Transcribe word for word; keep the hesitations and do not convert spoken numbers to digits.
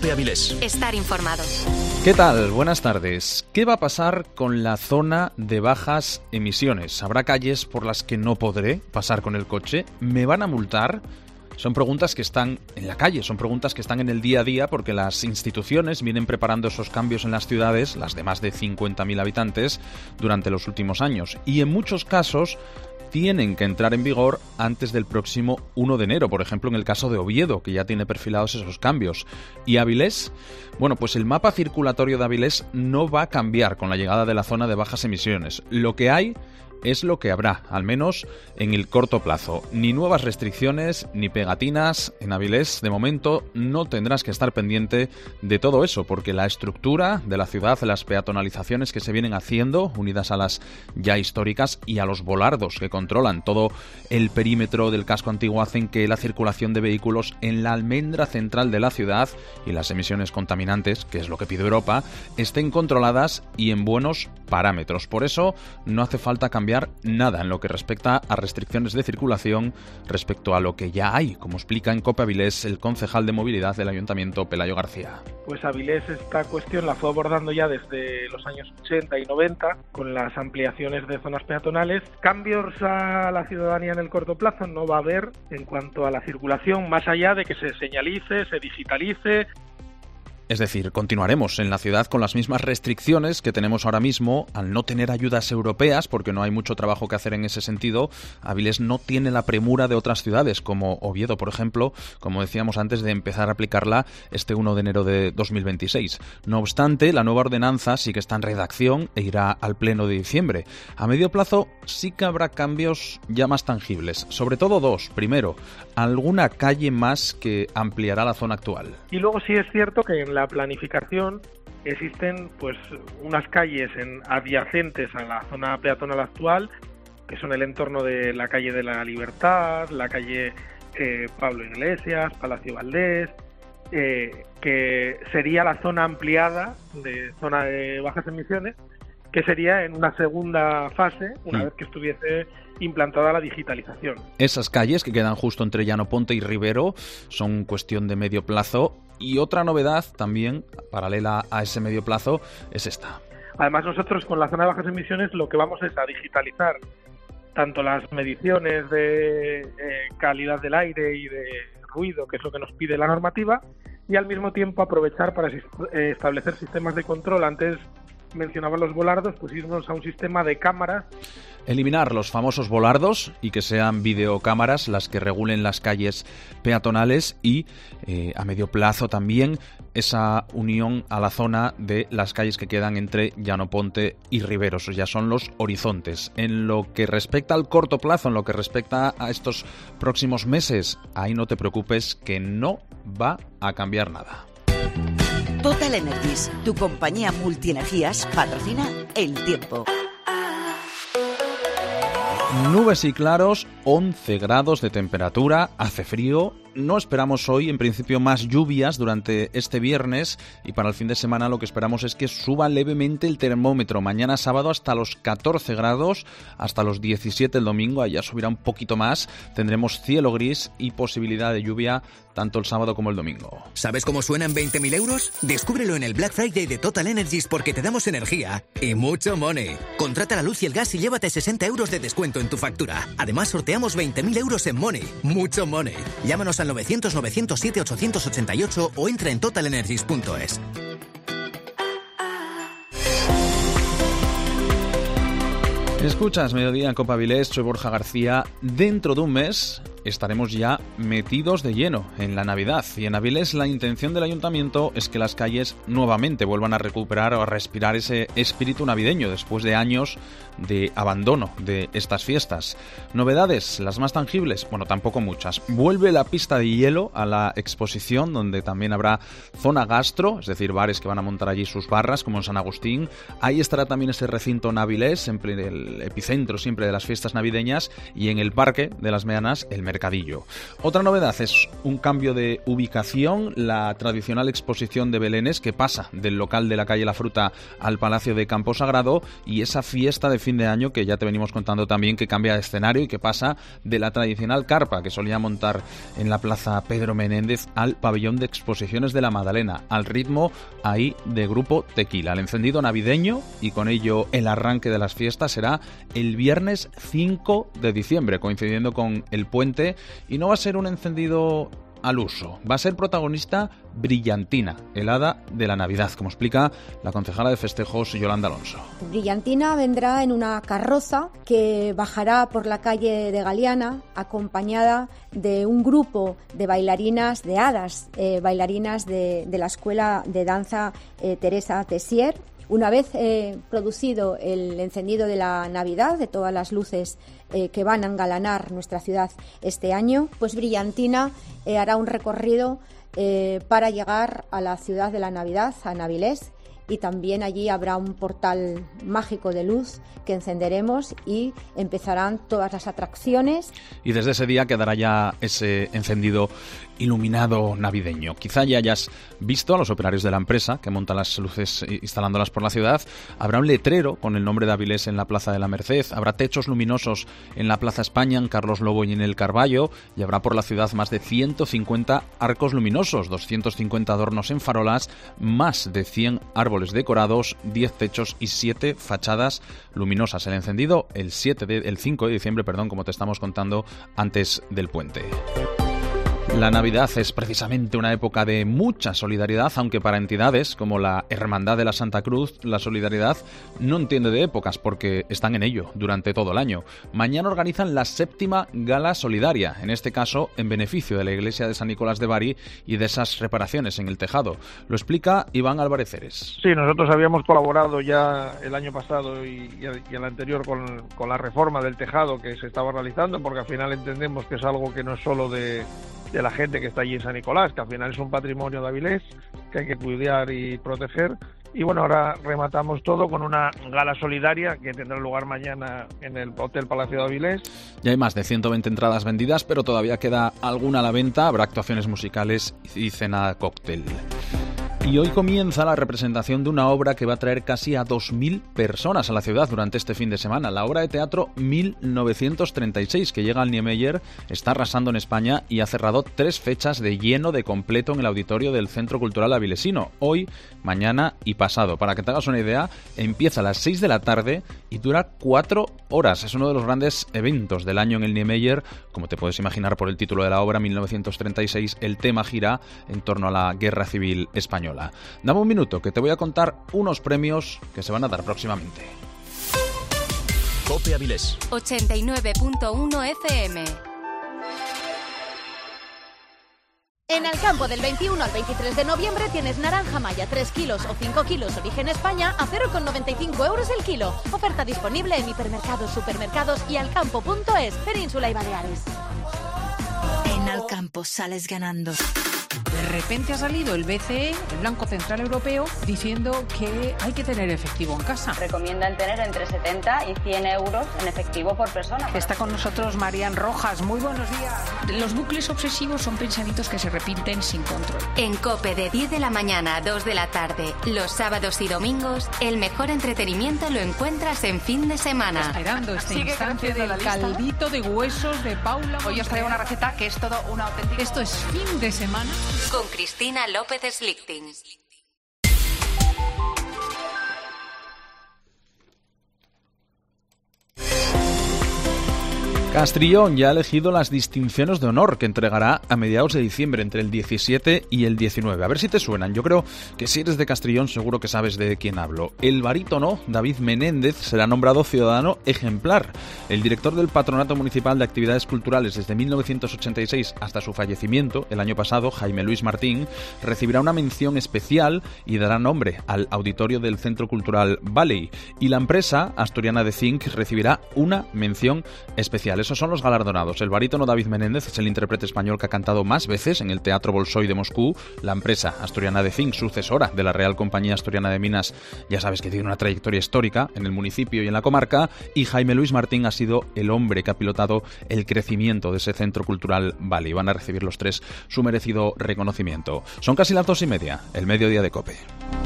Cope Avilés. Estar informado. ¿Qué tal? Buenas tardes. ¿Qué va a pasar con la zona de bajas emisiones? ¿Habrá calles por las que no podré pasar con el coche? ¿Me van a multar? Son preguntas que están en la calle, son preguntas que están en el día a día porque las instituciones vienen preparando esos cambios en las ciudades, las de más de cincuenta mil habitantes, durante los últimos años. Y en muchos casos tienen que entrar en vigor antes del próximo uno de enero, por ejemplo en el caso de Oviedo, que ya tiene perfilados esos cambios. ¿Y Avilés? Bueno, pues el mapa circulatorio de Avilés no va a cambiar con la llegada de la zona de bajas emisiones. Lo que hay es lo que habrá, al menos en el corto plazo. Ni nuevas restricciones, ni pegatinas. En Avilés, de momento, no tendrás que estar pendiente de todo eso, porque la estructura de la ciudad, las peatonalizaciones que se vienen haciendo, unidas a las ya históricas y a los volardos que controlan todo el perímetro del casco antiguo, hacen que la circulación de vehículos en la almendra central de la ciudad y las emisiones contaminantes, que es lo que pide Europa, estén controladas y en buenos parámetros. Por eso, no hace falta cambiar nada en lo que respecta a restricciones de circulación respecto a lo que ya hay, como explica en Cope Avilés el concejal de movilidad del Ayuntamiento, Pelayo García. Pues Avilés esta cuestión la fue abordando ya desde los años ochenta y noventa con las ampliaciones de zonas peatonales. Cambios a la ciudadanía en el corto plazo no va a haber en cuanto a la circulación, más allá de que se señalice, se digitalice. Es decir, continuaremos en la ciudad con las mismas restricciones que tenemos ahora mismo al no tener ayudas europeas, porque no hay mucho trabajo que hacer en ese sentido. Avilés no tiene la premura de otras ciudades, como Oviedo, por ejemplo, como decíamos antes, de empezar a aplicarla este uno de enero de dos mil veintiséis. No obstante, la nueva ordenanza sí que está en redacción e irá al pleno de diciembre. A medio plazo sí que habrá cambios ya más tangibles, sobre todo dos. Primero, alguna calle más que ampliará la zona actual. Y luego sí es cierto que en la planificación existen pues unas calles en, adyacentes a la zona peatonal actual, que son el entorno de la calle de la Libertad, la calle eh, Pablo Iglesias, Palacio Valdés, eh, que sería la zona ampliada de zona de bajas emisiones, que sería en una segunda fase, una mm. vez que estuviese implantada la digitalización. Esas calles que quedan justo entre Llano Ponte y Rivero son cuestión de medio plazo. Y otra novedad también, paralela a ese medio plazo, es esta. Además, nosotros con la zona de bajas emisiones lo que vamos es a digitalizar tanto las mediciones de eh, calidad del aire y de ruido, que es lo que nos pide la normativa, y al mismo tiempo aprovechar para eh, establecer sistemas de control. Antes mencionaba los volardos, pues irnos a un sistema de cámaras. Eliminar los famosos volardos y que sean videocámaras las que regulen las calles peatonales y eh, a medio plazo también esa unión a la zona de las calles que quedan entre Llano Ponte y Rivero. Esos ya son los horizontes. En lo que respecta al corto plazo, en lo que respecta a estos próximos meses, ahí no te preocupes que no va a cambiar nada. Total Energies, tu compañía multienergías, patrocina El Tiempo. Nubes y claros, once grados de temperatura, hace frío. No esperamos hoy, en principio, más lluvias durante este viernes y para el fin de semana lo que esperamos es que suba levemente el termómetro. Mañana sábado hasta los catorce grados, hasta los diecisiete el domingo, allá subirá un poquito más. Tendremos cielo gris y posibilidad de lluvia tanto el sábado como el domingo. ¿Sabes cómo suenan veinte mil euros? Descúbrelo en el Black Friday de Total Energies porque te damos energía y mucho money. Contrata la luz y el gas y llévate sesenta euros de descuento en tu factura. Además, sorteamos veinte mil euros en money. Mucho money. Llámanos al novecientos novecientos siete ochocientos ochenta y ocho o entra en total energies punto es. Escuchas Mediodía en Cope Avilés, soy Borja García. Dentro de un mes estaremos ya metidos de lleno en la Navidad y en Avilés la intención del Ayuntamiento es que las calles nuevamente vuelvan a recuperar o a respirar ese espíritu navideño después de años de abandono de estas fiestas. Novedades, las más tangibles, bueno, tampoco muchas. Vuelve la pista de hielo a la exposición, donde también habrá zona gastro, es decir, bares que van a montar allí sus barras, como en San Agustín. Ahí estará también ese recinto Navilés, siempre el epicentro siempre de las fiestas navideñas, y en el Parque de las Meanas, el mercado Mercadillo. Otra novedad es un cambio de ubicación, la tradicional exposición de belenes que pasa del local de la calle La Fruta al Palacio de Campo Sagrado, y esa fiesta de fin de año que ya te venimos contando también, que cambia de escenario y que pasa de la tradicional carpa que solía montar en la Plaza Pedro Menéndez al pabellón de exposiciones de la Madalena, al ritmo ahí de Grupo Tequila. El encendido navideño y con ello el arranque de las fiestas será el viernes cinco de diciembre, coincidiendo con el puente, y no va a ser un encendido al uso, va a ser protagonista Brillantina, el hada de la Navidad, como explica la concejala de festejos Yolanda Alonso. Brillantina vendrá en una carroza que bajará por la calle de Galeana, acompañada de un grupo de bailarinas de hadas, eh, bailarinas de, de la Escuela de Danza eh, Teresa Tessier. Una vez eh, producido el encendido de la Navidad, de todas las luces eh, que van a engalanar nuestra ciudad este año, pues Brillantina eh, hará un recorrido eh, para llegar a la ciudad de la Navidad, a Navilés, y también allí habrá un portal mágico de luz que encenderemos y empezarán todas las atracciones. Y desde ese día quedará ya ese encendido iluminado navideño. Quizá ya hayas visto a los operarios de la empresa que montan las luces instalándolas por la ciudad. Habrá un letrero con el nombre de Avilés en la Plaza de la Merced, habrá techos luminosos en la Plaza España, en Carlos Lobo y en el Carballo, y habrá por la ciudad más de ciento cincuenta arcos luminosos, doscientos cincuenta adornos en farolas, más de cien árboles decorados, diez techos y siete fachadas luminosas. El encendido el, siete de, el cinco de diciembre, perdón, como te estamos contando antes del puente. La Navidad es precisamente una época de mucha solidaridad, aunque para entidades como la Hermandad de la Santa Cruz, la solidaridad no entiende de épocas porque están en ello durante todo el año. Mañana organizan la séptima Gala Solidaria, en este caso en beneficio de la Iglesia de San Nicolás de Bari y de esas reparaciones en el tejado. Lo explica Iván Álvarez Ceres. Sí, nosotros habíamos colaborado ya el año pasado y, y, el, y el anterior con, con la reforma del tejado que se estaba realizando, porque al final entendemos que es algo que no es solo de... de la gente que está allí en San Nicolás, que al final es un patrimonio de Avilés que hay que cuidar y proteger. Y bueno, ahora rematamos todo con una gala solidaria que tendrá lugar mañana en el Hotel Palacio de Avilés. Ya hay más de ciento veinte entradas vendidas, pero todavía queda alguna a la venta. Habrá actuaciones musicales y cena cóctel. Y hoy comienza la representación de una obra que va a traer casi a dos mil personas a la ciudad durante este fin de semana. La obra de teatro mil novecientos treinta y seis, que llega al Niemeyer, está arrasando en España y ha cerrado tres fechas de lleno de completo en el auditorio del Centro Cultural Avilesino. Hoy, mañana y pasado. Para que te hagas una idea, empieza a las seis de la tarde y dura cuatro horas. Es uno de los grandes eventos del año en el Niemeyer. Como te puedes imaginar por el título de la obra, mil novecientos treinta y seis, el tema gira en torno a la Guerra Civil Española. Dame un minuto que te voy a contar unos premios que se van a dar próximamente. COPE Avilés ochenta y nueve punto uno F M. En Alcampo del veintiuno al veintitrés de noviembre tienes naranja maya tres kilos o cinco kilos origen España a cero coma noventa y cinco euros el kilo. Oferta disponible en hipermercados, supermercados y alcampo punto es, Península y Baleares. En Alcampo sales ganando. De repente ha salido el B C E, el Banco Central Europeo, diciendo que hay que tener efectivo en casa. Recomiendan tener entre setenta y cien euros en efectivo por persona. Está con nosotros Marian Rojas. Muy buenos días. Los bucles obsesivos son pensamientos que se repiten sin control. En COPE de diez de la mañana a dos de la tarde, los sábados y domingos, el mejor entretenimiento lo encuentras en fin de semana. Esperando este Sigue instante del caldito de huesos de Paula. Hoy os traigo una receta que es todo una auténtica... Esto es fin de semana. Con Cristina López Slichting. Castrillón ya ha elegido las distinciones de honor que entregará a mediados de diciembre, entre el diecisiete y el diecinueve. A ver si te suenan. Yo creo que si eres de Castrillón seguro que sabes de quién hablo. El barítono David Menéndez será nombrado ciudadano ejemplar. El director del Patronato Municipal de Actividades Culturales desde mil novecientos ochenta y seis hasta su fallecimiento el año pasado, Jaime Luis Martín, recibirá una mención especial y dará nombre al auditorio del Centro Cultural Valley. Y la empresa asturiana de Zinc recibirá una mención especial. mundial. Esos son los galardonados. El barítono David Menéndez es el intérprete español que ha cantado más veces en el Teatro Bolshoi de Moscú. La empresa asturiana de Zinc, sucesora de la Real Compañía Asturiana de Minas, ya sabes que tiene una trayectoria histórica en el municipio y en la comarca. Y Jaime Luis Martín ha sido el hombre que ha pilotado el crecimiento de ese centro cultural Bali. Van a recibir los tres su merecido reconocimiento. Son casi las dos y media, el mediodía de COPE.